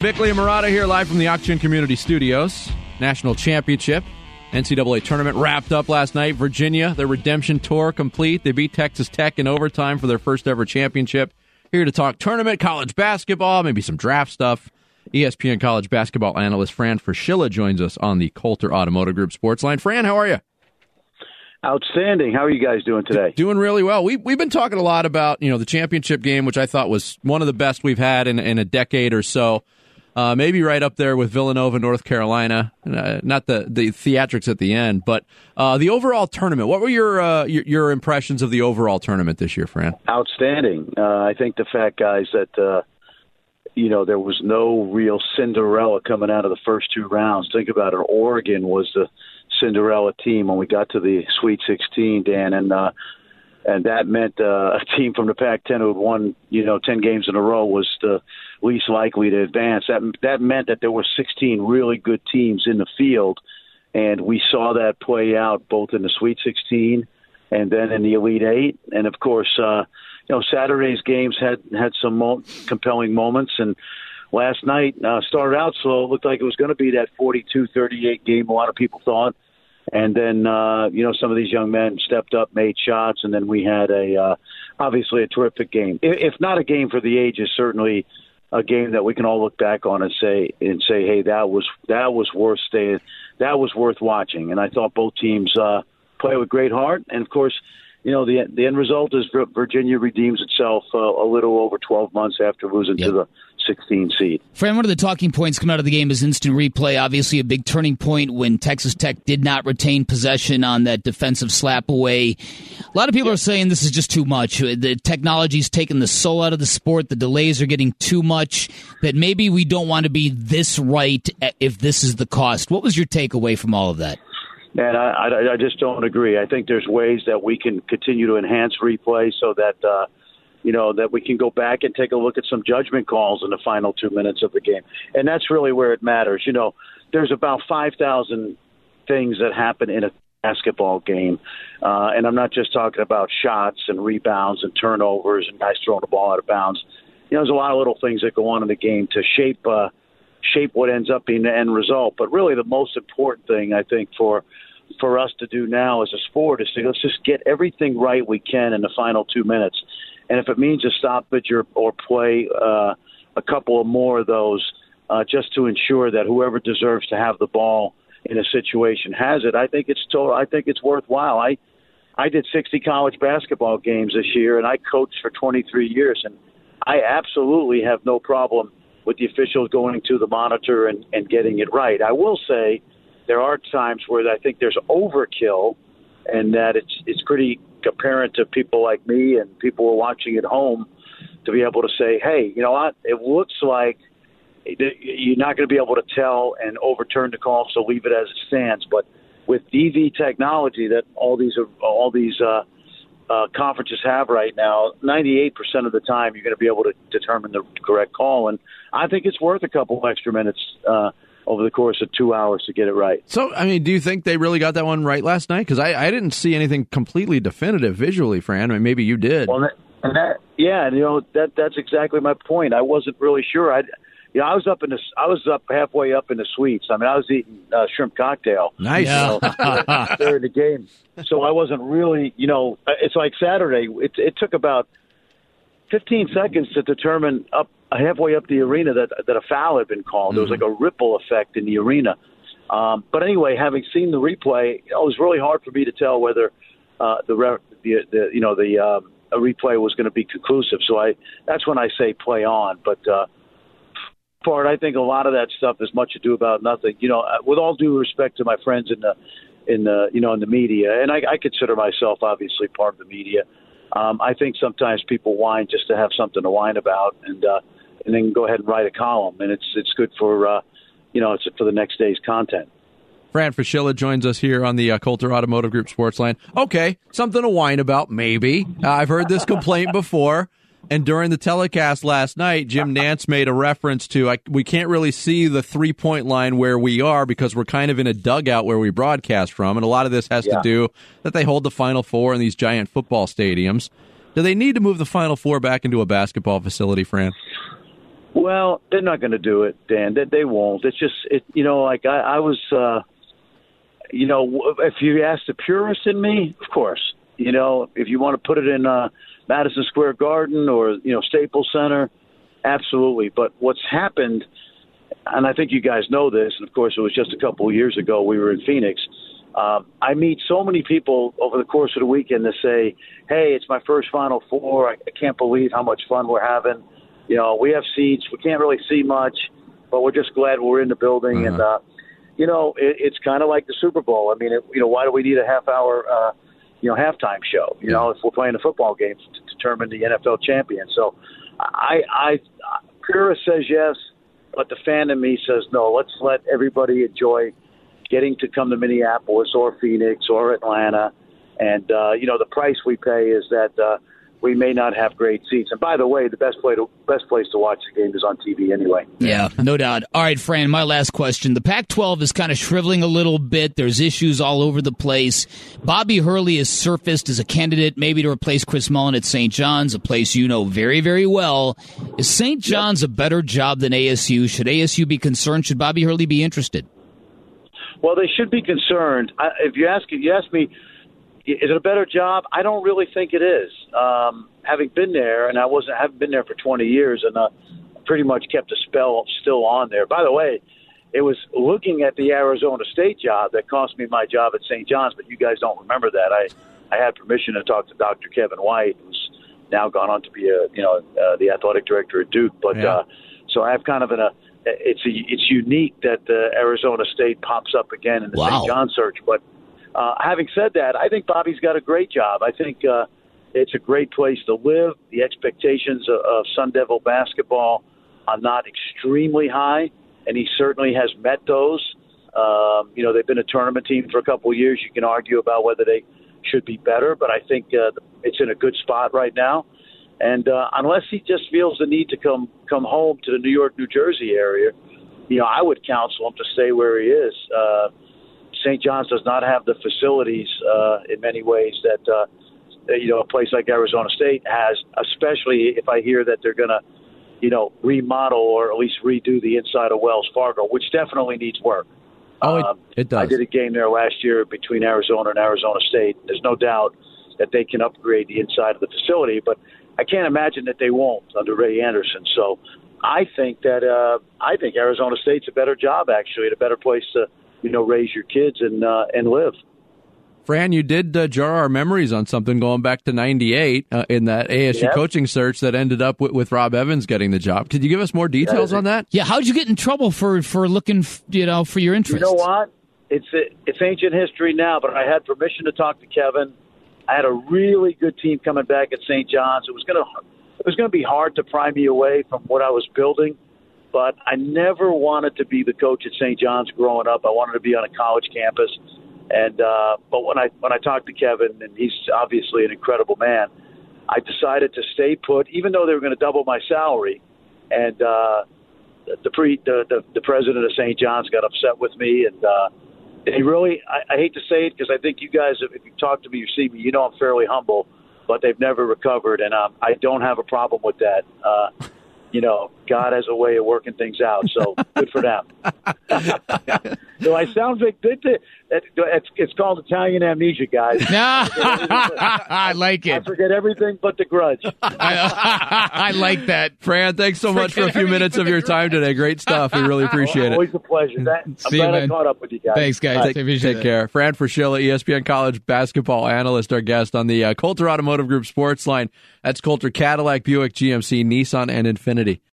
Bickley and Murata here live from the Auction Community Studios. National Championship NCAA tournament wrapped up last night. Virginia, their redemption tour complete. They beat Texas Tech in overtime for their first ever championship. Here to talk tournament, college basketball, maybe some draft stuff. ESPN college basketball analyst Fran Fraschilla joins us on the Coulter Automotive Group Sports Line. Fran, how are you? Outstanding. How are you guys doing today? Doing really well. We've been talking a lot about the championship game, which I thought was one of the best we've had in a decade or so. Maybe right up there with Villanova, North Carolina. Not the theatrics at the end, but the overall tournament. What were your impressions of the overall tournament this year, Fran? Outstanding. I think the fact, guys, that there was no real Cinderella coming out of the first two rounds. Think about it. Oregon was the Cinderella team when we got to the Sweet 16, Dan, and that meant a team from the Pac-10 who had won 10 games in a row was the least likely to advance. That meant that there were 16 really good teams in the field, and we saw that play out both in the Sweet 16 and then in the Elite Eight. And of course, Saturday's games had some compelling moments, and last night started out slow. It looked like it was going to be that 42-38 game, a lot of people thought. And then, some of these young men stepped up, made shots, and then we had obviously a terrific game. If not a game for the ages, certainly a game that we can all look back on and say, hey, that was worth staying, that was worth watching. And I thought both teams play with great heart. And of course, the end result is Virginia redeems itself a little over 12 months after losing to the 16 seed. Fran, one of the talking points coming out of the game is instant replay. Obviously a big turning point when Texas Tech did not retain possession on that defensive slap away. A lot of people are saying this is just too much. The technology's taken the soul out of the sport. The delays are getting too much, that maybe we don't want to be this right if this is the cost. What was your takeaway from all of that? And I just don't agree. I think there's ways that we can continue to enhance replay so that that we can go back and take a look at some judgment calls in the final 2 minutes of the game. And that's really where it matters. There's about 5,000 things that happen in a basketball game. And I'm not just talking about shots and rebounds and turnovers and guys throwing the ball out of bounds. There's a lot of little things that go on in the game to shape what ends up being the end result. But really the most important thing, I think, for us to do now as a sport is to let's just get everything right we can in the final 2 minutes. And if it means a stoppage or play a couple of more of those just to ensure that whoever deserves to have the ball in a situation has it, I think it's worthwhile. I did 60 college basketball games this year, and I coached for 23 years, and I absolutely have no problem with the officials going to the monitor and getting it right. I will say there are times where I think there's overkill, and that it's pretty apparent to people like me and people who are watching at home to be able to say, hey, you know what, it looks like you're not going to be able to tell and overturn the call, so leave it as it stands. But with DV technology that all these conferences have right now, 98% of the time you're going to be able to determine the correct call. And I think it's worth a couple of extra minutes over the course of 2 hours to get it right. So, do you think they really got that one right last night? Because I didn't see anything completely definitive visually, Fran. Maybe you did. Well, that's exactly my point. I wasn't really sure. I was up halfway up in the suites. I was eating shrimp cocktail. Nice. During the game. So I wasn't really, it's like Saturday. It took about 15 seconds to determine halfway up the arena that a foul had been called. Mm-hmm. There was like a ripple effect in the arena. But anyway, having seen the replay, it was really hard for me to tell whether a replay was going to be conclusive. So that's when I say play on. But I think a lot of that stuff is much ado about nothing. With all due respect to my friends in the media, and I consider myself obviously part of the media. I think sometimes people whine just to have something to whine about, and then go ahead and write a column, and it's good for it's for the next day's content. Fran Fraschilla joins us here on the Coulter Automotive Group Sports Line. Okay, something to whine about, maybe. I've heard this complaint before. And during the telecast last night, Jim Nantz made a reference to we can't really see the three-point line where we are because we're kind of in a dugout where we broadcast from. And a lot of this has to do that they hold the Final Four in these giant football stadiums. Do they need to move the Final Four back into a basketball facility, Fran? Well, they're not going to do it, Dan. They won't. It's just, like I was, if you ask the purist in me, of course. If you want to put it in Madison Square Garden or, Staples Center, absolutely. But what's happened, and I think you guys know this, and of course it was just a couple of years ago we were in Phoenix. I meet so many people over the course of the weekend that say, hey, it's my first Final Four. I can't believe how much fun we're having. We have seats. We can't really see much, but we're just glad we're in the building. And, it's kind of like the Super Bowl. I mean, why do we need a half-hour, halftime show, if we're playing a football game to determine the NFL champion? So I purist says yes, but the fan in me says no. Let's let everybody enjoy getting to come to Minneapolis or Phoenix or Atlanta. And, the price we pay is that we may not have great seats. And by the way, the best place to watch the game is on TV anyway. Yeah, no doubt. All right, Fran, my last question. The Pac-12 is kind of shriveling a little bit. There's issues all over the place. Bobby Hurley has surfaced as a candidate maybe to replace Chris Mullin at St. John's, a place you know very, very well. Is St. John's a better job than ASU? Should ASU be concerned? Should Bobby Hurley be interested? Well, they should be concerned. If you ask me, is it a better job? I don't really think it is. Having been there, and I haven't been there for 20 years, and pretty much kept the spell still on there. By the way, it was looking at the Arizona State job that cost me my job at St. John's, but you guys don't remember that. I had permission to talk to Dr. Kevin White, who's now gone on to be the athletic director at Duke. But so I have kind of it's unique that Arizona State pops up again in the St. John search, but. Having said that, I think Bobby's got a great job. I think it's a great place to live. The expectations of Sun Devil basketball are not extremely high, and he certainly has met those. They've been a tournament team for a couple of years. You can argue about whether they should be better, but I think it's in a good spot right now. And unless he just feels the need to come home to the New York, New Jersey area, I would counsel him to stay where he is. St. John's does not have the facilities in many ways that a place like Arizona State has, especially if I hear that they're going to remodel or at least redo the inside of Wells Fargo, which definitely needs work. It does. I did a game there last year between Arizona and Arizona State. There's no doubt that they can upgrade the inside of the facility, but I can't imagine that they won't under Ray Anderson. So I think Arizona State's a better job, actually, and a better place to raise your kids and live. Fran, you did jar our memories on something going back to '98 in that ASU coaching search that ended up with Rob Evans getting the job. Could you give us more details on that? Yeah, how'd you get in trouble for looking for your interest? You know what? It's ancient history now, but I had permission to talk to Kevin. I had a really good team coming back at St. John's. It was gonna be hard to pry me away from what I was building. But I never wanted to be the coach at St. John's growing up. I wanted to be on a college campus. And but when I talked to Kevin, and he's obviously an incredible man, I decided to stay put, even though they were going to double my salary. And the president of St. John's got upset with me, and he really, I hate to say it because I think you guys, if you talk to me, you see me, I'm fairly humble, but they've never recovered, and I don't have a problem with that. God has a way of working things out, so good for them. Do I sound like it's called Italian amnesia, guys. I like it. I forget everything but the grudge. I like that. Fran, thanks so much for a few minutes of your time today. Great stuff. We really appreciate it. Always a pleasure. I'm glad I caught up with you guys. Thanks, guys. Take care. Fran Fraschilla, ESPN college basketball analyst, our guest on the Coulter Automotive Group Sports Line. That's Coulter Cadillac, Buick, GMC, Nissan, and Infiniti.